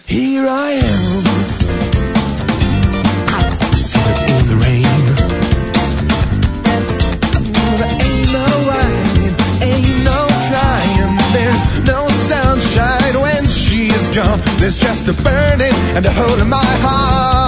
Here I am, slipping in the rain. There ain't no whining, ain't no crying. There's no sunshine when she is gone. There's just a burning and a hole in my heart.